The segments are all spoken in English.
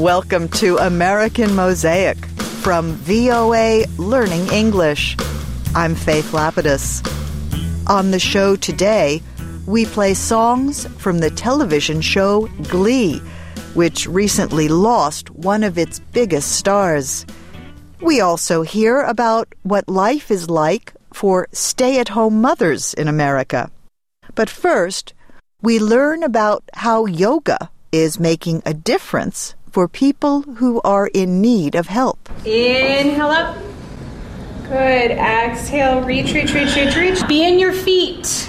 Welcome to American Mosaic from VOA Learning English. I'm Faith Lapidus. On the show today, we play songs from the television show Glee, which recently lost one of its biggest stars. We also hear about what life is like for stay-at-home mothers in America. But first, we learn about how yoga is making a difference for people who are in need of help. Inhale up. Good. Exhale. Reach. Be in your feet.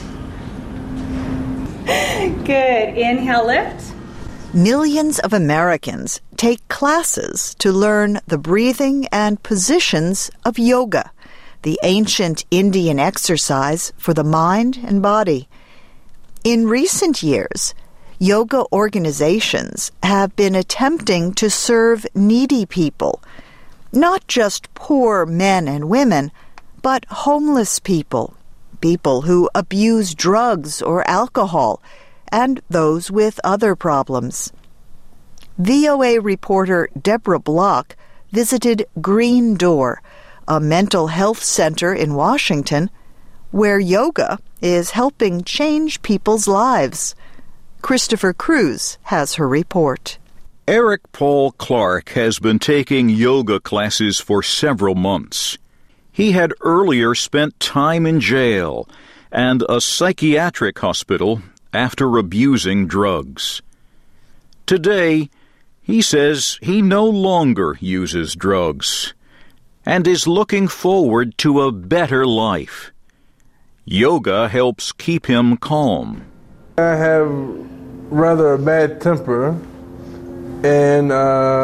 Good. Inhale, lift. Millions of Americans take classes to learn the breathing and positions of yoga, the ancient Indian exercise for the mind and body. In recent years, yoga organizations have been attempting to serve needy people, not just poor men and women, but homeless people, people who abuse drugs or alcohol, and those with other problems. VOA reporter Deborah Block visited Green Door, a mental health center in Washington, where yoga is helping change people's lives. Christopher Cruz has her report. Eric Paul Clark has been taking yoga classes for several months. He had earlier spent time in jail and a psychiatric hospital after abusing drugs. Today, he says he no longer uses drugs and is looking forward to a better life. Yoga helps keep him calm. I have rather a bad temper, and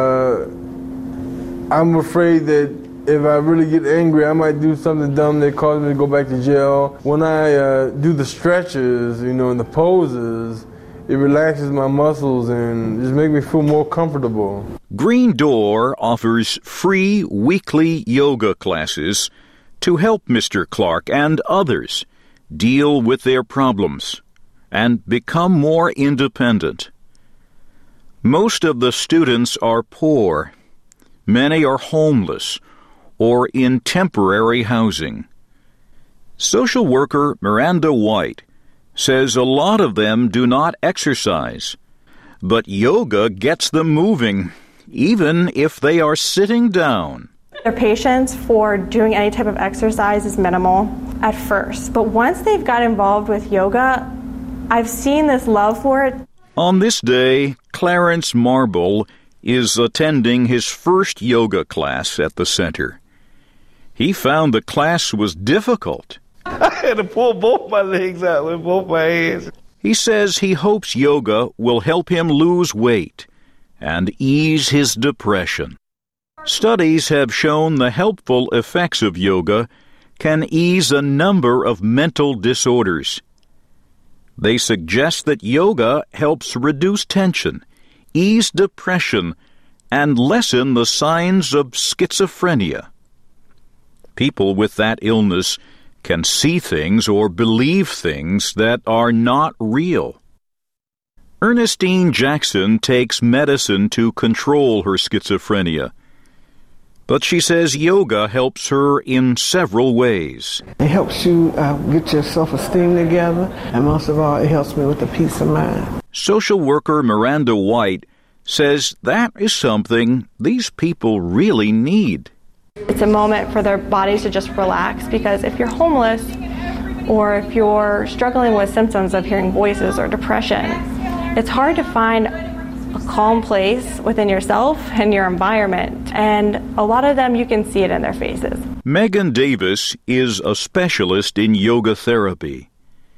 I'm afraid that if I really get angry, I might do something dumb that causes me to go back to jail. When I do the stretches, and the poses, it relaxes my muscles and just makes me feel more comfortable. Green Door offers free weekly yoga classes to help Mr. Clark and others deal with their problems and become more independent. Most of the students are poor. Many are homeless or in temporary housing. Social worker Miranda White says a lot of them do not exercise, but yoga gets them moving, even if they are sitting down. Their patience for doing any type of exercise is minimal at first, but once they've got involved with yoga, I've seen this love for it. On this day, Clarence Marble is attending his first yoga class at the center. He found the class was difficult. I had to pull both my legs out with both my hands. He says he hopes yoga will help him lose weight and ease his depression. Studies have shown the helpful effects of yoga can ease a number of mental disorders. They suggest that yoga helps reduce tension, ease depression, and lessen the signs of schizophrenia. People with that illness can see things or believe things that are not real. Ernestine Jackson takes medicine to control her schizophrenia, but she says yoga helps her in several ways. It helps you get your self-esteem together, and most of all, it helps me with the peace of mind. Social worker Miranda White says that is something these people really need. It's a moment for their bodies to just relax, because if you're homeless or if you're struggling with symptoms of hearing voices or depression, it's hard to find a calm place within yourself and your environment, and a lot of them, you can see it in their faces. Megan Davis is a specialist in yoga therapy.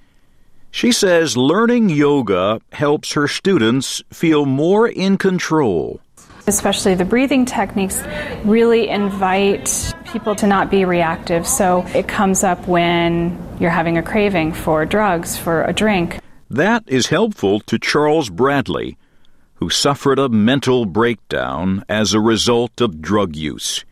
She says learning yoga helps her students feel more in control. Especially the breathing techniques really invite people to not be reactive, so it comes up when you're having a craving for drugs, for a drink. That is helpful to Charles Bradley, who suffered a mental breakdown as a result of drug use.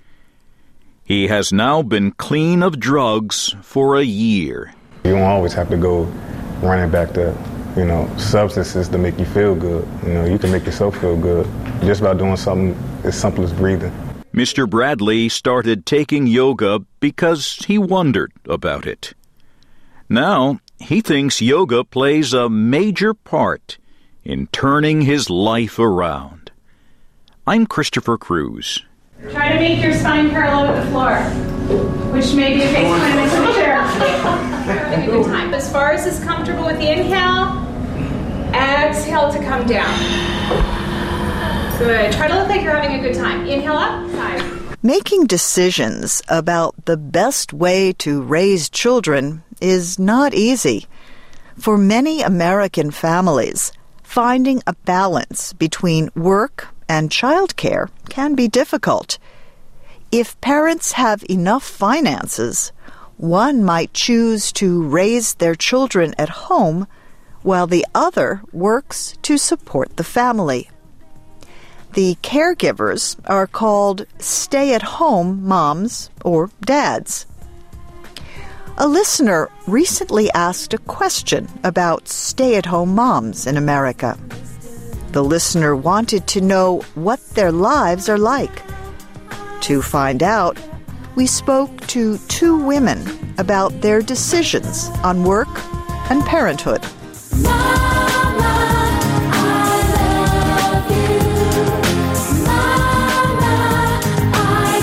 He has now been clean of drugs for a year. You don't always have to go running back to substances to make you feel good. You can make yourself feel good just by doing something as simple as breathing. Mr. Bradley started taking yoga because he wondered about it. Now, he thinks yoga plays a major part in turning his life around. I'm Christopher Cruz. Try to make your spine parallel with the floor, which may be a face plant into the chair. Having a good time. As far as is comfortable with the inhale, exhale to come down. Good. Try to look like you're having a good time. Inhale up, side. Making decisions about the best way to raise children is not easy. For many American families, finding a balance between work and childcare can be difficult. If parents have enough finances, one might choose to raise their children at home while the other works to support the family. The caregivers are called stay-at-home moms or dads. A listener recently asked a question about stay-at-home moms in America. The listener wanted to know what their lives are like. To find out, we spoke to two women about their decisions on work and parenthood. Mama, I love you. Mama, I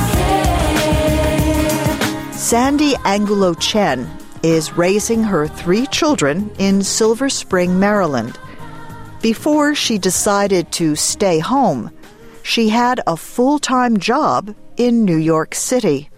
care. Sandy Angulo Chen is raising her 3 children in Silver Spring, Maryland. Before she decided to stay home, she had a full-time job in New York City.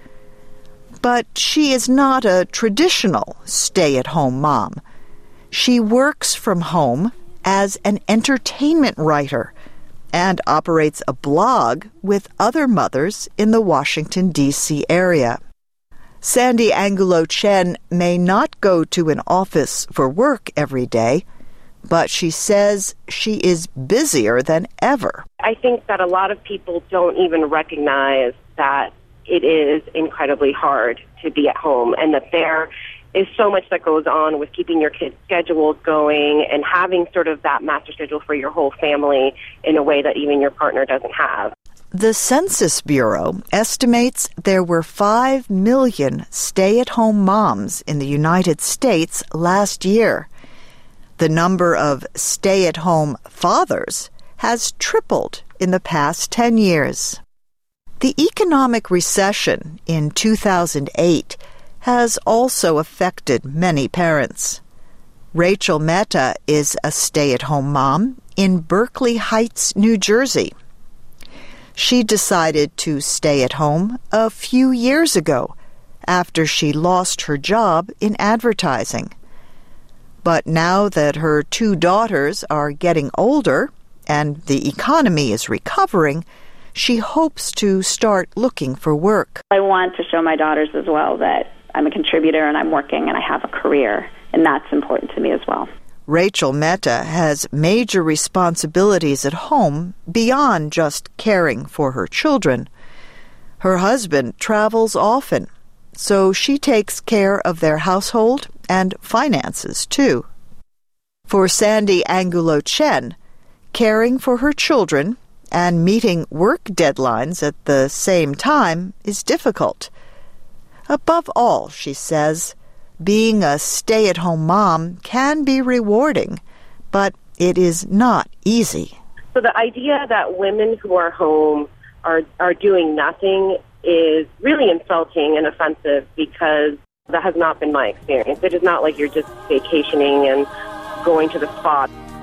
But she is not a traditional stay-at-home mom. She works from home as an entertainment writer and operates a blog with other mothers in the Washington, D.C. area. Sandy Angulo Chen may not go to an office for work every day, but she says she is busier than ever. I think that a lot of people don't even recognize that it is incredibly hard to be at home and that there is so much that goes on with keeping your kids' schedules going and having sort of that master schedule for your whole family in a way that even your partner doesn't have. The Census Bureau estimates there were 5 million stay-at-home moms in the United States last year. The number of stay-at-home fathers has tripled in the past 10 years. The economic recession in 2008 has also affected many parents. Rachel Mehta is a stay-at-home mom in Berkeley Heights, New Jersey. She decided to stay at home a few years ago after she lost her job in advertising. But now that her 2 daughters are getting older and the economy is recovering, she hopes to start looking for work. I want to show my daughters as well that I'm a contributor and I'm working and I have a career, and that's important to me as well. Rachel Mehta has major responsibilities at home beyond just caring for her children. Her husband travels often, so she takes care of their household and finances, too. For Sandy Angulo Chen, caring for her children and meeting work deadlines at the same time is difficult. Above all, she says, being a stay-at-home mom can be rewarding, but it is not easy. So the idea that women who are home are doing nothing is really insulting and offensive because that has not been my experience. It is not like you're just vacationing and going to the spa.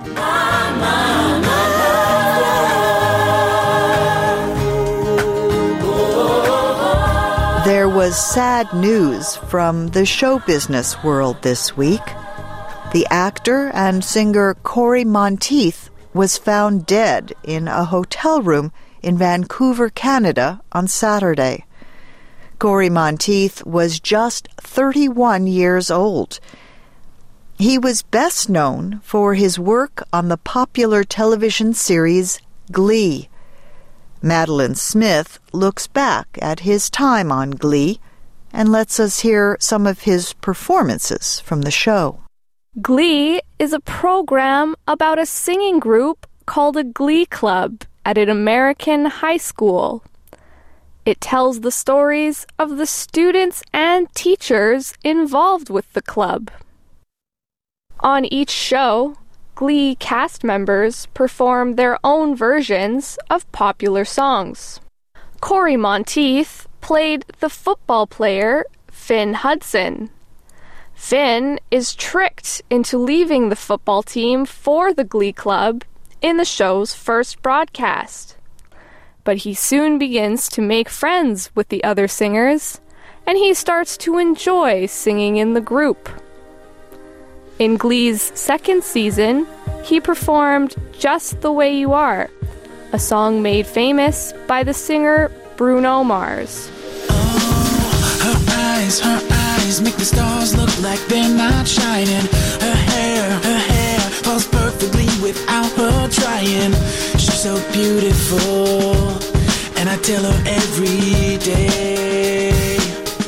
There was sad news from the show business world this week. The actor and singer Cory Monteith was found dead in a hotel room in Vancouver, Canada on Saturday. Cory Monteith was just 31 years old. He was best known for his work on the popular television series Glee. Madeline Smith looks back at his time on Glee and lets us hear some of his performances from the show. Glee is a program about a singing group called a Glee Club at an American high school. It tells the stories of the students and teachers involved with the club. On each show, Glee cast members perform their own versions of popular songs. Corey Monteith played the football player Finn Hudson. Finn is tricked into leaving the football team for the Glee Club in the show's first broadcast. But he soon begins to make friends with the other singers, and he starts to enjoy singing in the group. In Glee's second season, he performed Just the Way You Are, a song made famous by the singer Bruno Mars. Her eyes make the stars look like they're not shining. Her hair falls perfectly without her trying. She's so beautiful, and I tell her every day.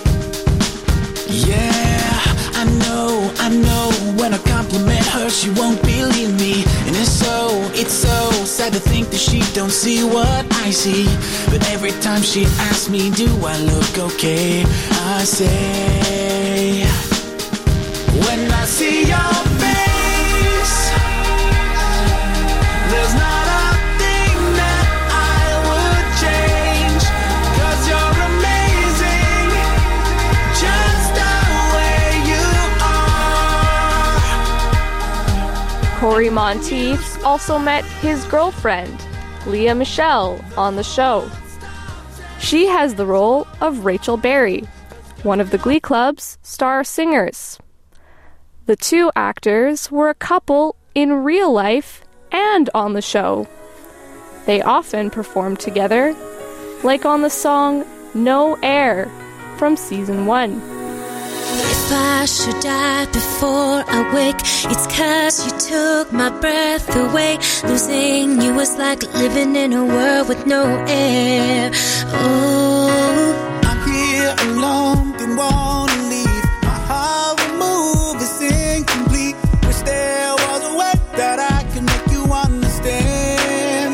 Yeah, I know, when I compliment her, she won't believe me. And it's so sad to think that she don't see what I see. But every time she asks me, do I look okay? I say, when I see your face, there's not a thing that I would change. 'Cause you're amazing, just the way you are. Corey Monteith also met his girlfriend, Leah Michelle, on the show. She has the role of Rachel Berry, one of the Glee Club's star singers. The two actors were a couple in real life and on the show. They often performed together, like on the song No Air from season 1. If I should die before I wake, it's 'cause you took my breath away. Losing you was like living in a world with no air. Oh, I'm here alone, didn't wanna leave. My heart will move, it's incomplete. Wish there was a way that I could make you understand.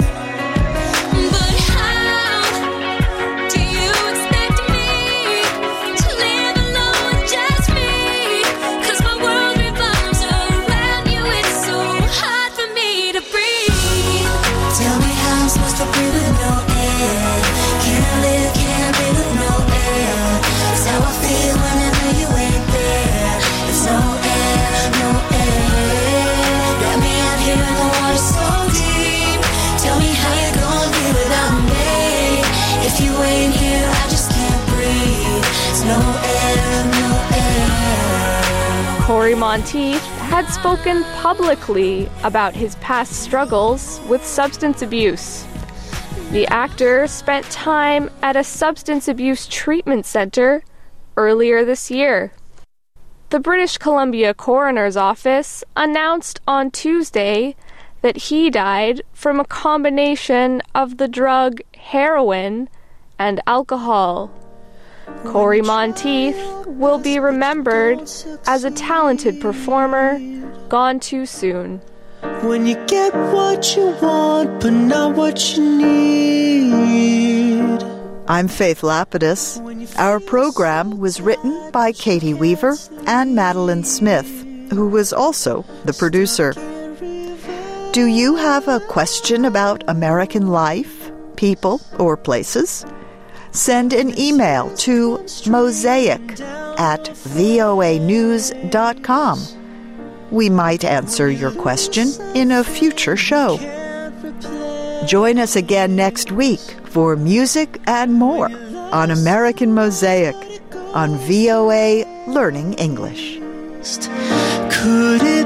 but how do you expect me to live alone, just me? 'Cause my world revolves around you, it's so hard for me to breathe. Tell me how I'm supposed to breathe with no air. Can't breathe with no air. It's how I feel whenever you ain't there. There's no air, no air. Got me out here in the water so deep. Tell me how you gonna be without me. If you ain't here, I just can't breathe. There's no air, no air. Corey Monteith had spoken publicly about his past struggles with substance abuse. The actor spent time at a substance abuse treatment center earlier this year. The British Columbia Coroner's Office announced on Tuesday that he died from a combination of the drug heroin and alcohol. Corey Monteith will be remembered as a talented performer gone too soon. When you get what you want, but not what you need. I'm Faith Lapidus. Our program was written by Katie Weaver and Madeline Smith, who was also the producer. Do you have a question about American life, people, or places? Send an email to mosaic@voanews.com. We might answer your question in a future show. Join us again next week for music and more on American Mosaic on VOA Learning English. Could it